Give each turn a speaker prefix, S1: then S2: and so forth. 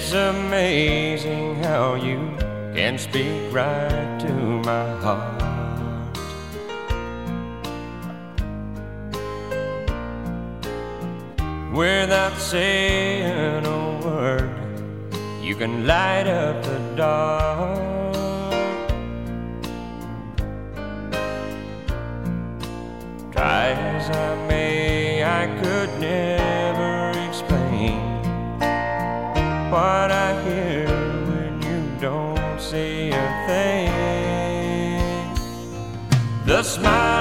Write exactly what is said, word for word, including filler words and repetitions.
S1: It's amazing how you can speak right to my heart. Without saying a word, you can light up the dark. Try as I may, I could never explain what I hear when you don't say a thing. The smile